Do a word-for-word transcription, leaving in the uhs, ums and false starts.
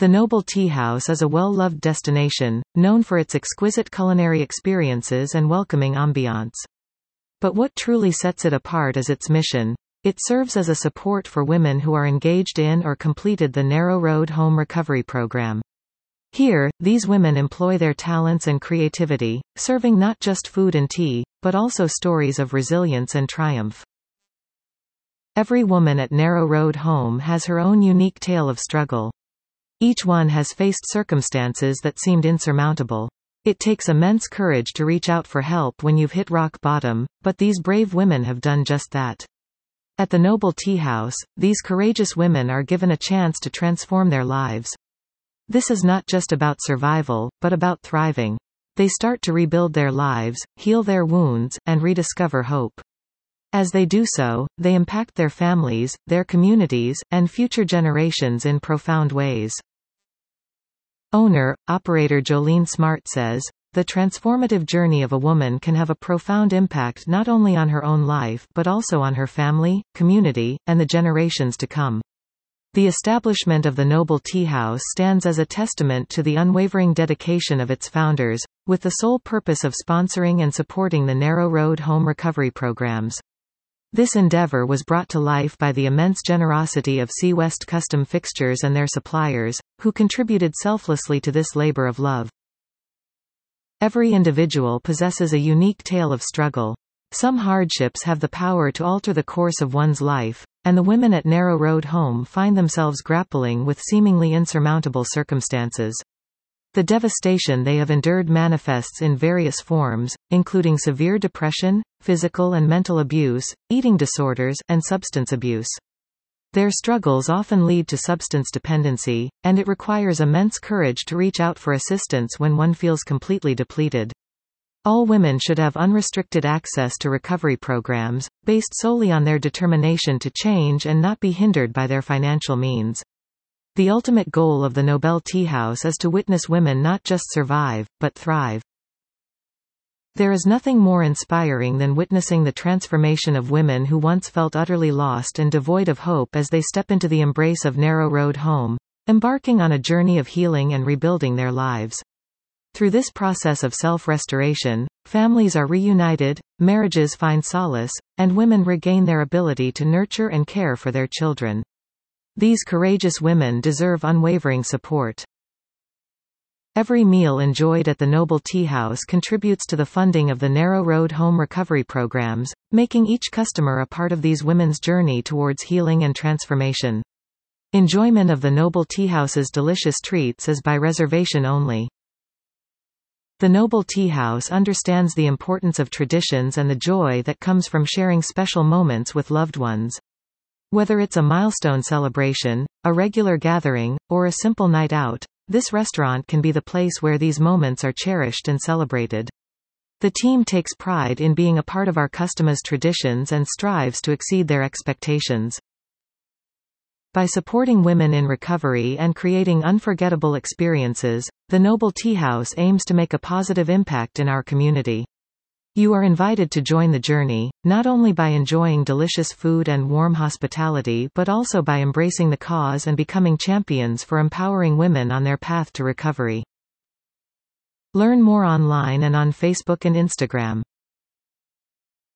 The Noble Tea House is a well-loved destination, known for its exquisite culinary experiences and welcoming ambiance. But what truly sets it apart is its mission. It serves as a support for women who are engaged in or completed the Narrow Road Home Recovery Program. Here, these women employ their talents and creativity, serving not just food and tea, but also stories of resilience and triumph. Every woman at Narrow Road Home has her own unique tale of struggle. Each one has faced circumstances that seemed insurmountable. It takes immense courage to reach out for help when you've hit rock bottom, but these brave women have done just that. At the Noble Tea House, these courageous women are given a chance to transform their lives. This is not just about survival, but about thriving. They start to rebuild their lives, heal their wounds, and rediscover hope. As they do so, they impact their families, their communities, and future generations in profound ways. Owner, operator Jolene Smart says, "The transformative journey of a woman can have a profound impact not only on her own life but also on her family, community, and the generations to come." The establishment of the Noble Tea House stands as a testament to the unwavering dedication of its founders, with the sole purpose of sponsoring and supporting the Narrow Road Home Recovery programs. This endeavor was brought to life by the immense generosity of Sea West Custom Fixtures and their suppliers, who contributed selflessly to this labor of love. Every individual possesses a unique tale of struggle. Some hardships have the power to alter the course of one's life, and the women at Narrow Road Home find themselves grappling with seemingly insurmountable circumstances. The devastation they have endured manifests in various forms, including severe depression, physical and mental abuse, eating disorders, and substance abuse. Their struggles often lead to substance dependency, and it requires immense courage to reach out for assistance when one feels completely depleted. All women should have unrestricted access to recovery programs, based solely on their determination to change and not be hindered by their financial means. The ultimate goal of the Noble Tea House is to witness women not just survive, but thrive. There is nothing more inspiring than witnessing the transformation of women who once felt utterly lost and devoid of hope as they step into the embrace of Narrow Road Home, embarking on a journey of healing and rebuilding their lives. Through this process of self-restoration, families are reunited, marriages find solace, and women regain their ability to nurture and care for their children. These courageous women deserve unwavering support. Every meal enjoyed at the Noble Tea House contributes to the funding of the Narrow Road Home Recovery programs, making each customer a part of these women's journey towards healing and transformation. Enjoyment of the Noble Tea House's delicious treats is by reservation only. The Noble Tea House understands the importance of traditions and the joy that comes from sharing special moments with loved ones. Whether it's a milestone celebration, a regular gathering, or a simple night out, this restaurant can be the place where these moments are cherished and celebrated. The team takes pride in being a part of our customers' traditions and strives to exceed their expectations. By supporting women in recovery and creating unforgettable experiences, the Noble Tea House aims to make a positive impact in our community. You are invited to join the journey, not only by enjoying delicious food and warm hospitality but also by embracing the cause and becoming champions for empowering women on their path to recovery. Learn more online and on Facebook and Instagram.